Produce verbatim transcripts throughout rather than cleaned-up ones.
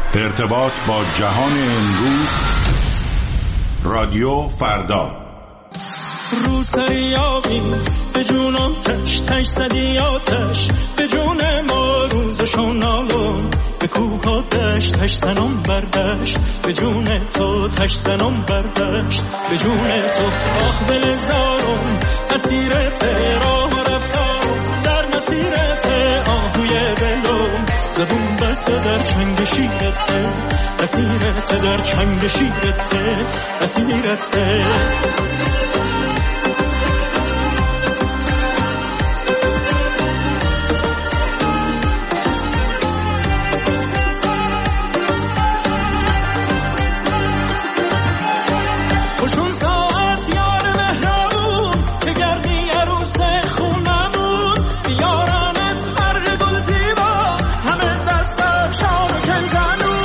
ارتباط با جهان امروز. رادیو فردا. روسری آبی به جون آتش، تش زدی آتش به جون ما، روزشون نالون به کوه ها دشت، تش زنم بردشت به جون تو، تش زنم بردشت به جون تو. آخ دل زارم اسیرت راه رفتارم، در مسیرت آهوی دلم، زبون بسته در چنگ شیرت، اسیرت در چنگ شیرت، اسیرت. خوشون ساعت یار مهربون که گردی عروس خونمون، بیارنت برگ گل زیبا همه دست بر شان و کنزنون.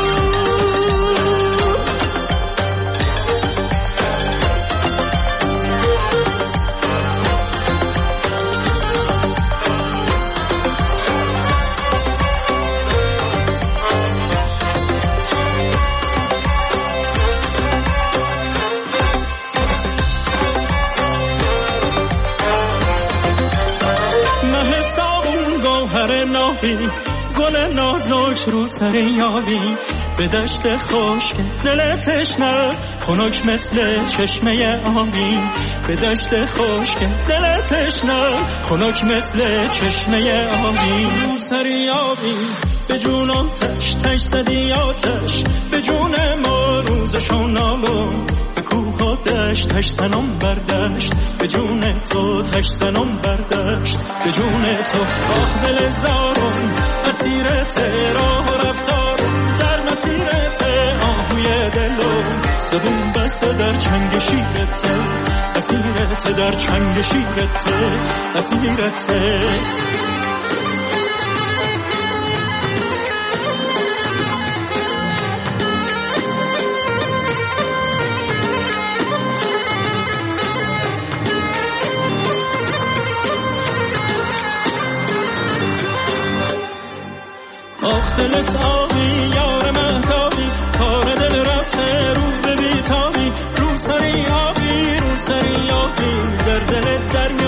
گل نازک رو سر یابی به دشت خشک دل تشنه، خنک مثل چشمه آبی به دشت خشک دل تشنه، خنک مثل چشمه آبی. رو سر یابی به جون آتش، تش زدی آتش به جون ما، روزشون نالون به کوه ها دشت، تش زنم بردشت به جون تو، تش زنم بردشت به جون تو. آخ دل زارم اسیرت راه رفتارم، در مسیرت آهوی دلم، زبون بسته در چنگ شیرت، اسیرت در چنگ شیرت، اسیرت. آخ دلت آبی یار مهتابی، کار دل رفته رو به بیتابی، رو سری آبی رو سری آبی، در دل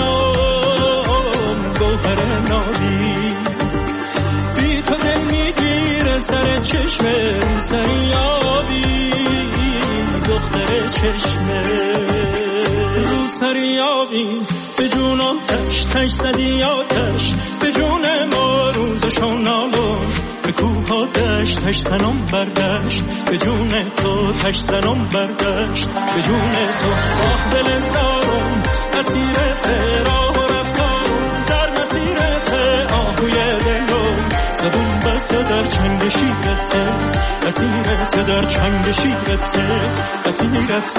دریام گوهر نابی، بی تو دل میگیره سر چشمه، رو سری آبی دختر چشمه. رو سری آبی به جون آتش، تش زدی آتش به جون ما، روزشون نالون به کوه ها دشت، تش زنم بردشت به جون تو، تش زنم بردشت به جون تو. آخ دل زارم اسیرت راه رفتارم، در مسیرت آهوی دلم، زبون بسته در چنگ شیرت، اسیرت در چنگ شیرت، اسیرت.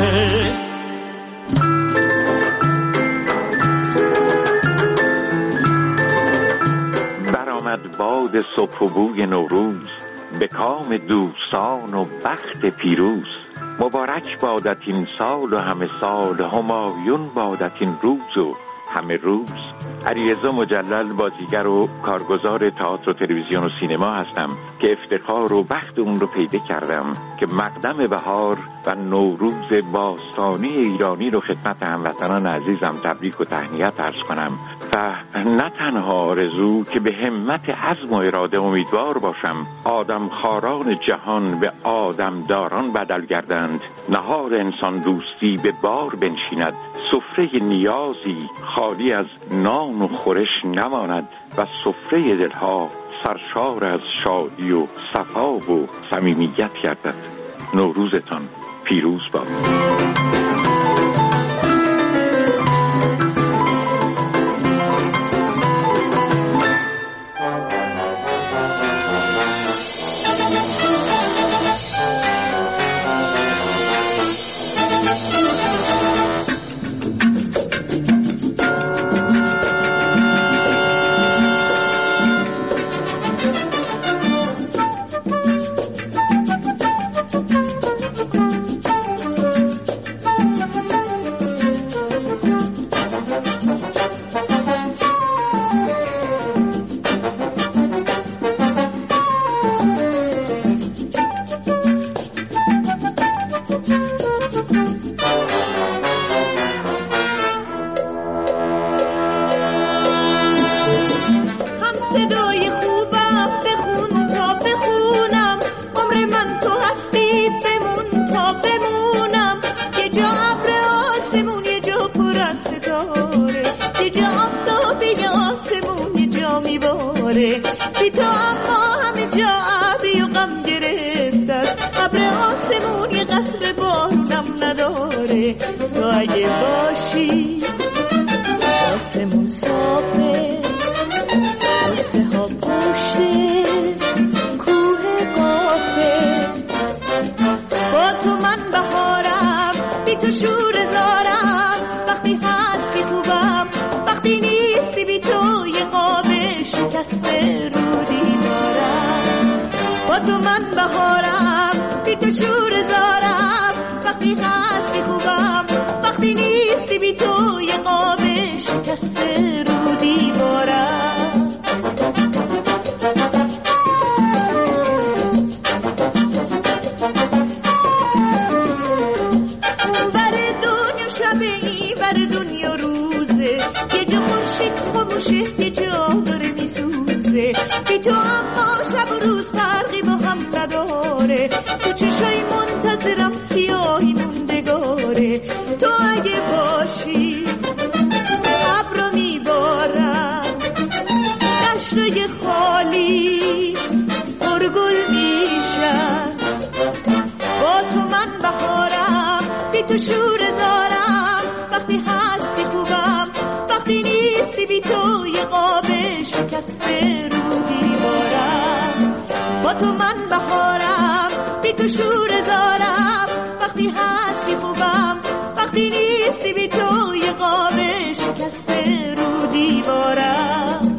باد صبح و بوی نوروز به کام دوستان و بخت پیروز، مبارک بادت این سال و همه سال، همایون بادت این روز و همه روز. علیرضا مجلل بازیگر و کارگزار تئاتر و تلویزیون و سینما هستم که افتخار و بخت اون رو پیدا کردم که مقدم بهار و نوروز باستانی ایرانی رو خدمت هموطنان عزیزم تبریک و تهنیت عرض کنم و نه تنها آرزو که به همت عزم و اراده امیدوار باشم آدم خاران جهان به آدم داران بدل گردند، نهار انسان دوستی به بار بنشیند، سفره نیازی خالی از نان و خورش نماند و سفره دلها سرشار از شادی و صفا و صمیمیت گردد. نوروزتان پیروز باد. رفتی و غم گرفت است، ابر آسمون یه قطره بارونم نداره. تو اگه باشی آسمون صافه، قصه ها پشته کوه قافه. با تو من بهارم، بی تو شور زارم. وقتی هستی خوبم، وقتی نیستی بی تو یه قاب شکسته رو دیوارم. با تو من بهارم، بی تو شور زارم. وقتی هستی خوبم، وقتی نیستی بی تو یه قاب شکسته رو دیوارم. دنیا روزه یه جا خورشید خاموشه، یه جا داره میسوزه. بی تو اما شب و روز فرقی با هم نداره. تو چشای منتظرم سیاهی موندگاره. تو اگه باشی ابرو میبارم، دشتای خالی پرگل میشن. با تو من بهارم، بی تو شور زارم. وقتی هستی خوبم، وقتی نیستی بی تو یه قاب شکسته رو دیوارم. با تو من بهارم، بی تو شور زارم. وقتی هستی خوبم، وقتی نیستی بی تو یه قاب شکسته رو دیوارم.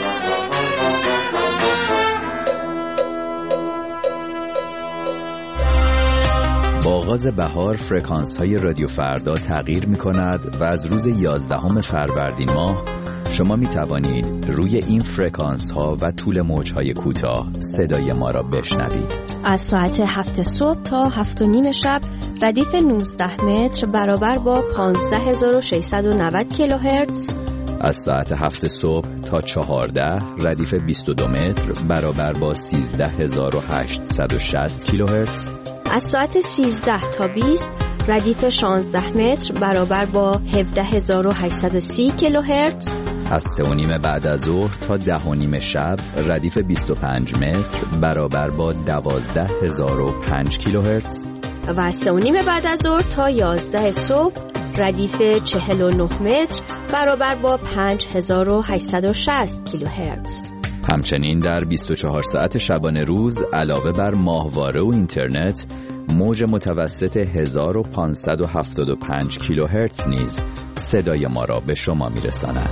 با آغاز بهار فرکانس های رادیو فردا تغییر می کند و از روز یازدهم فروردین ماه شما می توانید روی این فرکانس ها و طول موج های کوتاه صدای ما را بشنوید. از ساعت هفت صبح تا هفت و نیم شب ردیف نوزده متر برابر با پانزده هزار و ششصد و نود کیلوهرتز. از ساعت هفت صبح تا چهارده ردیف بیست و دو متر برابر با سیزده هزار و هشتصد و شصت کیلوهرتز. از ساعت سیزده تا بیست ردیف شانزده متر برابر با هفده هزار و هشتصد و سی کیلوهرتز. از سه و نیم بعد از ظهر تا ده و نیم شب ردیف بیست و پنج متر برابر با دوازده هزار و پنج کیلوهرتز. و از سه و نیم بعد از ظهر تا یازده صبح ردیف چهل و نه متر برابر با پنج هزار و هشتصد و شصت کیلوهرتز. همچنین در بیست و چهار ساعت شبانه روز علاوه بر ماهواره و اینترنت موج متوسط هزار و پانصد و هفتاد و پنج کیلوهرتز نیز صدای ما را به شما میرساند.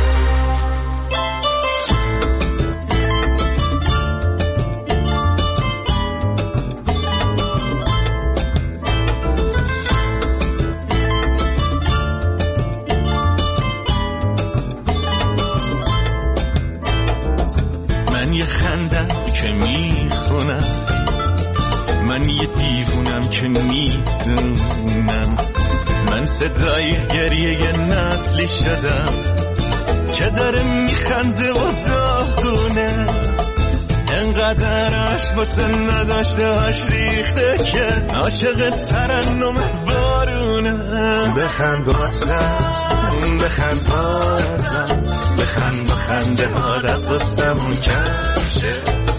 من یه خندم که میخونم، من یه دیوونم که میدونم، من صدای گریه یه نسلی شدم که داره میخنده و داغونه. انقدر عشق واسه نداشته هاش ریخته که عاشق ترنم بارونه. بخند بازم بخند بازم بخند با خنده ها دست بستمون کشه.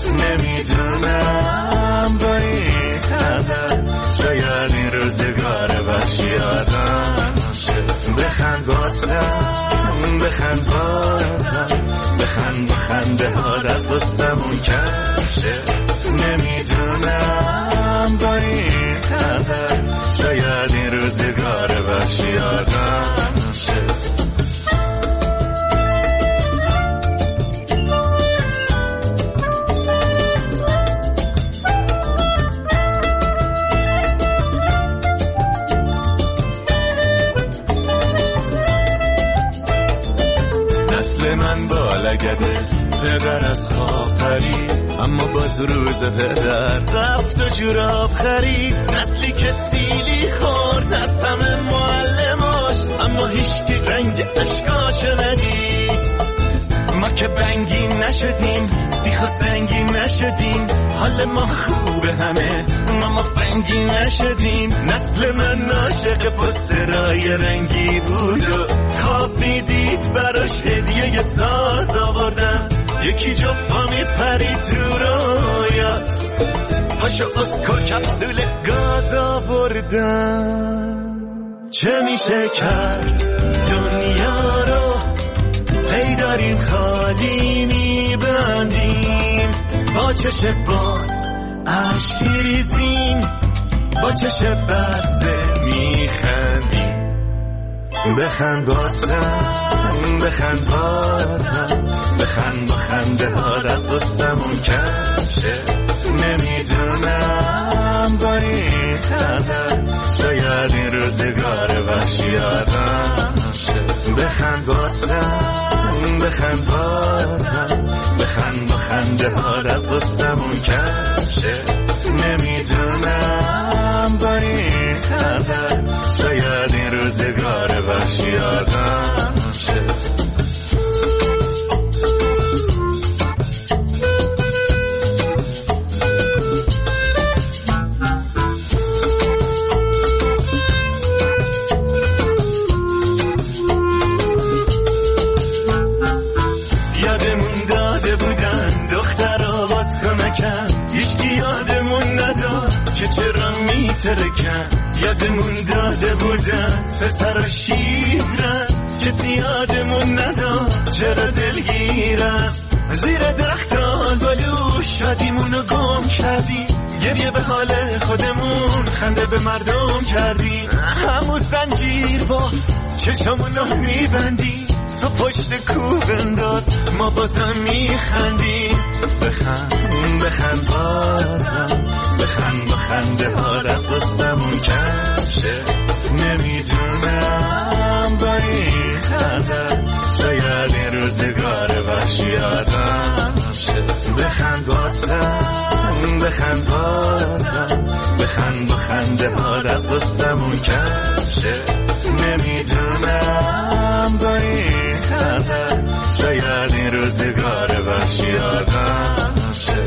نمیدونم با این خنده شاید این روزگار بخشی آدم شه. بخند بازم بخند بازم بخند با خنده ها دست بستمون کشه. نمیدونم با این خنده شاید این روزگار بخشی آدم شه. نسل من بالگده پدر از خواب پرید، اما باز روز پدر رفت و جوراب خرید. نسلی که سیلی خورد از همه معلماش، اما هیچکی رنگ اشکاشو ندید. ما که بنگی نشدیم سیخ و سنگی نشدیم، حال ما خوبه همه ما ما بنگی نشدیم. نسل من عاشق پسترای رنگی بود و خواب میدید براش هدیه یه ساز آوردن. یکی جفت پا میپرید تو رویا پاشو اسکو کپسول گاز آوردم. چه میشه کرد دنیا رو هی داریم خالی میبندیم، با چش باز عشق ریزیم، با چش بسته میخندیم. بخند بازم بخند بازم بخند با خنده ها دست بستمون کشه. نمیدونم با این خنده شاید این روزگار وحشی آدم شه. بخند بازم بخند بازم بخند با خنده ها دست بستمون کشه. نمیدونم با این خنده شاید این روزگار وحشی آدم شه. ترکن یادمون داده بودن پسر و شیرن، کسی یادمون نداد چرا دلگیرن. زیر درختان بالو شادیمونو گم کردیم، گریه به حال خودمون خنده به مردم کردیم. همون زنجیر با چشمونو میبندیم، تو پشت کوب انداز ما بازم میخندیم. بخند بخند بازم بخند با خنده ها دست بستمون کشه. نمیدونم با این خنده شاید این روزگار وحشی آدم شه. بخند بازم بخند بازم بخند با خنده ها دست بستمون کشه. نمیدونم با این خنده شاید این روزگار وحشی آدم شه.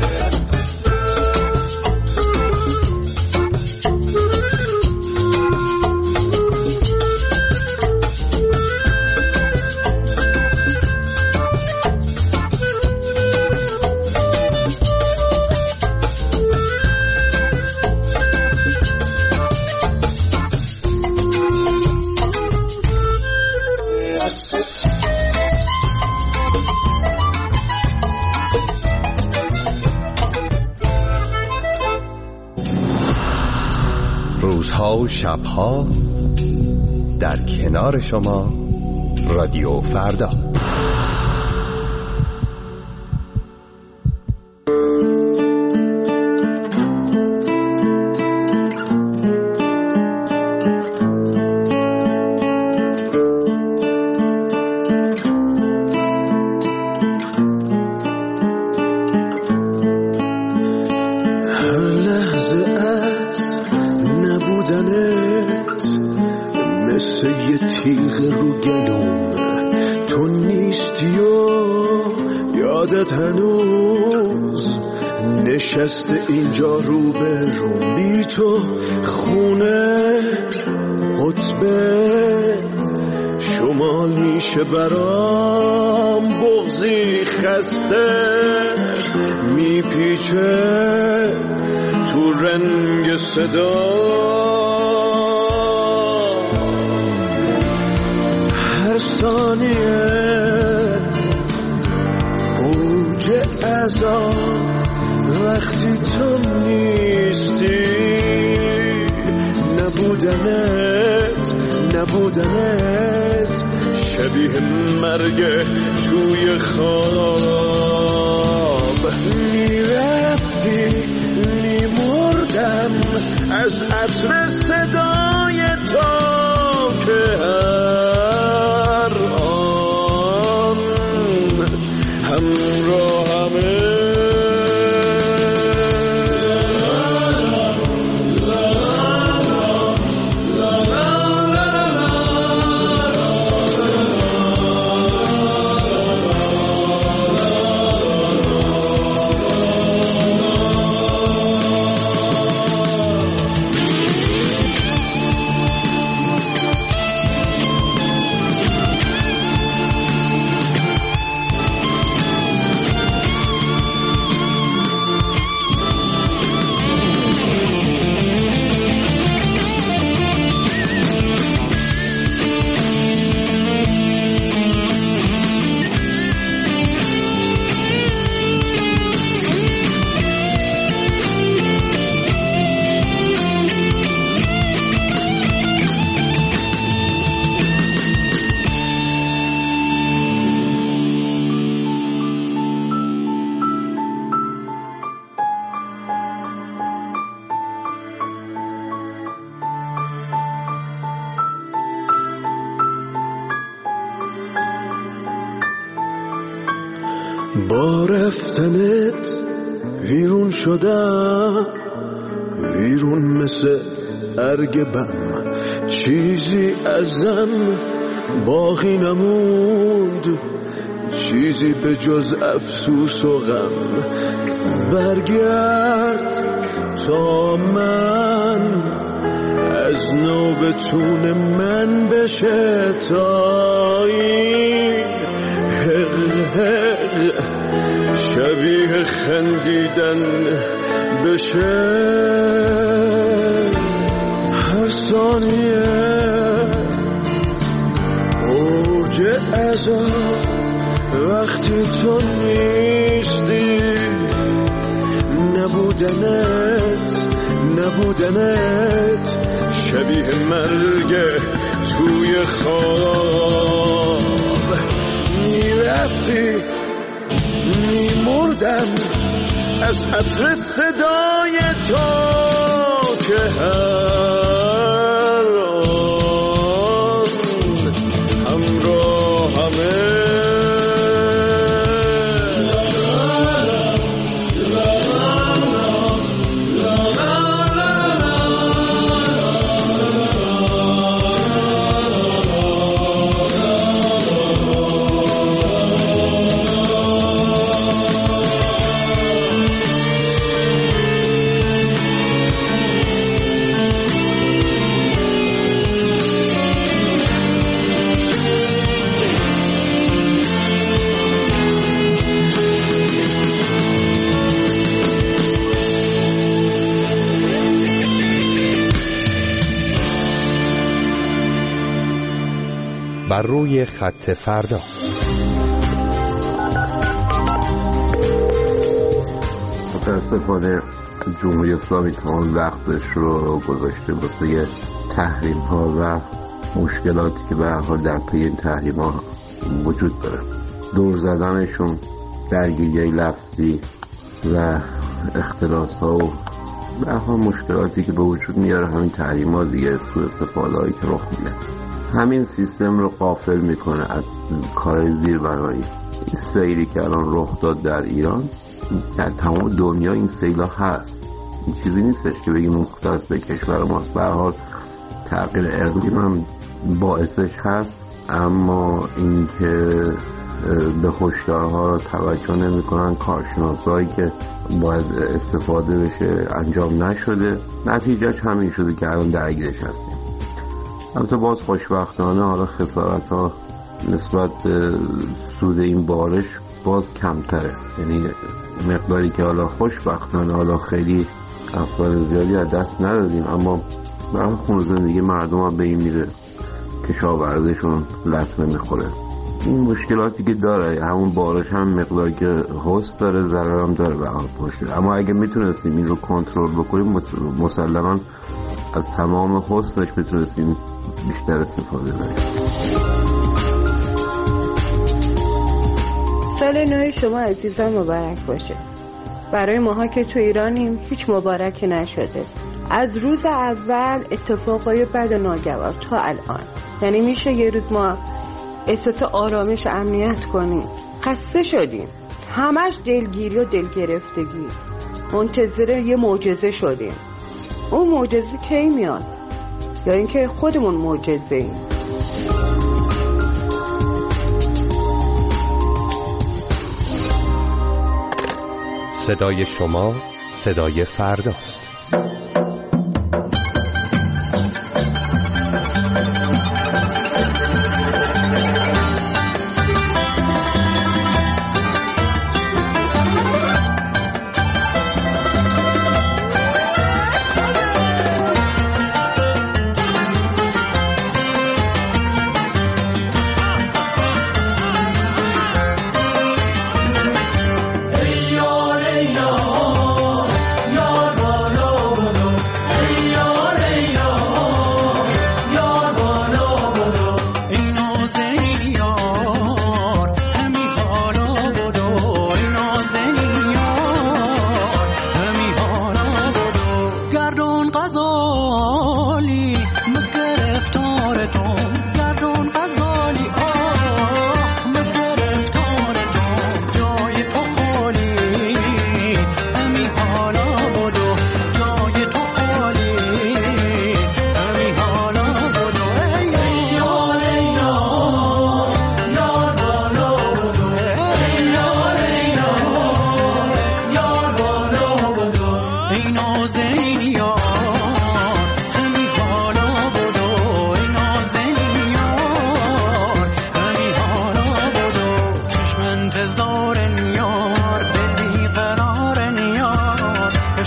روزها و شبها در کنار شما رادیو فردا. اینجا رو به رو بی تو خونه قطبه شمال میشه برام بغضی خسته میپیچه تو رنگ صدا هر ثانیه اوج عذاب وقتی تو نیستی نبودنت نبودنت شبیه مرگ توی خواب میرفتی میمردم از عطر صدای تو که هر آن همراهمه با رفتنت ویرون شدم، ویرون مثل ارگ بم، چیزی ازم باقی نموند، چیزی به جز افسوس و غم. برگرد تا من از نو بتون من بشه، تا این حق حق شبیه خندیدن بشه. هر ثانیه اوج عذاب وقتی تو نیستی، نبودنت نبودنت شبیه مرگ توی خواب. میرفتی میمردم از عطر صدای تو که هر آن همراهمه. بر روی خط فردا. متاسفانه جمهوری اسلامی تمام وقتش رو گذاشته واسه تحریم ها و مشکلاتی که به هر حال در پی این تحریم ها وجود داره. دور زدنشون، درگیری لفظی و اختلاس ها و به هر حال مشکلاتی که به وجود میاره همین تحریم ها دیگه، سوء استفاده هایی که رخ میده، همین سیستم رو غافل میکنه از کار زیربنایی. این سیلی که الان رخ داد در ایران، در تمام دنیا این سیلا هست، این چیزی نیستش که بگیم مختص به کشور ماست. به هر حال تغییر اقلیم هم باعثش هست، اما این که به هشدارها رو توجه نمیکنن کارشناسایی که باید استفاده بشه انجام نشده، نتیجهش همین شده که الان درگیرش هستیم. البته باز خوشبختانه حالا خسارت ها نسبت به سود این بارش باز کمتره، یعنی مقداری که حالا خوشبختانه حالا خیلی افراد زیادی از دست ندادیم، اما برای خون زندگی مردم ها به این میره کشاورزشون لطمه میخوره. این مشکلاتی که داره همون بارش هم مقداری که هست داره ضرر هم داره به حال پشت، اما اگه میتونستیم این رو کنترل بکنیم مسلماً از تمام حسنش میتونستیم بیشتر استفاده کنیم. سال نو شما عزیزان مبارک باشه. برای ماها که تو ایرانیم هیچ مبارکی نشده. از روز اول اتفاقای بد و ناگوار تا الان، یعنی میشه یه روز ما احساس آرامش و امنیت کنیم. خسته شدیم، همش دلگیری و دلگرفتگی، منتظر یه معجزه شدیم. اون معجزه کی میاد؟ یا اینکه خودمون معجزه ایم؟ صدای شما صدای فرداست. یار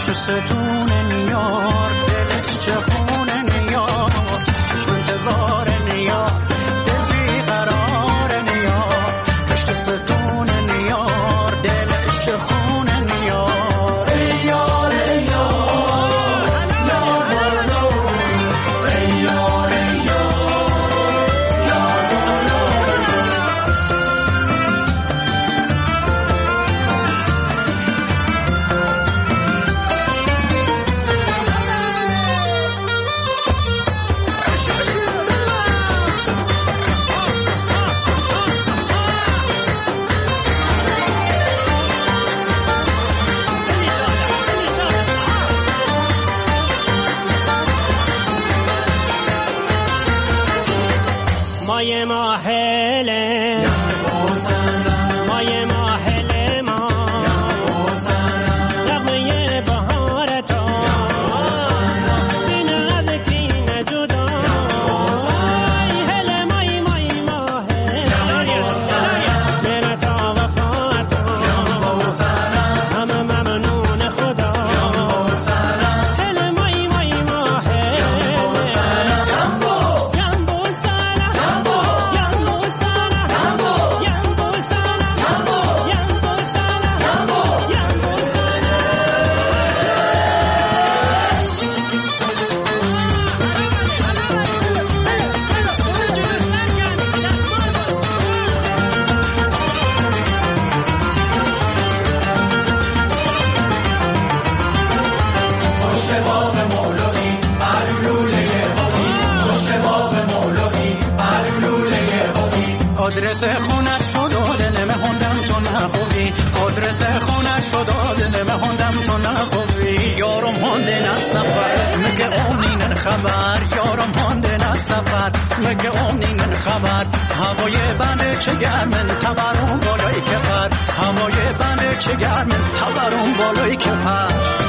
پشت ستون نیار دلش چه خونه نیار چشم انتظار نیار دل بیقرار نیار پشت ستون نیار دلش چه خونه نیار ای یار ای یار یار بارو ای یار ای یار یار مایه ماهله مایه ماهله ما نغمه بهار تو سینه ذکرین جدا هله مای مای ماهله میره تا وفات همه ممنون خدا هله مای مای ماهله آدرس خونت شد و دلم خوندم تو نخوبی آدرس خونت شد و دلم خوندم تو نخوبی یارم هنده نستفر مگه اونین خبر یارم هنده نستفر مگه اونین خبر هوای بنده چه گرمن تبرون بالای کفر هوای بنده چه گرمن تبرون بالای کفر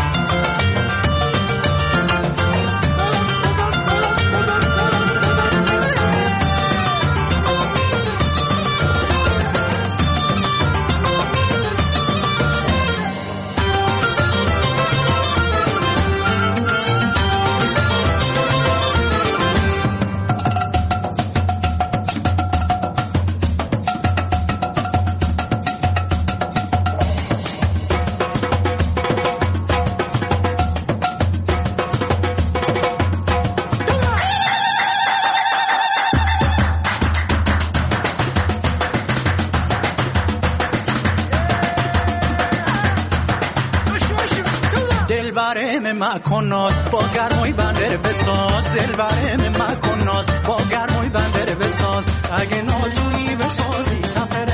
دلبرم مکناس با گرمای بندر بساز دلبرم مکناس با گرمای بندر بساز اگه ناتونی بسازی تفر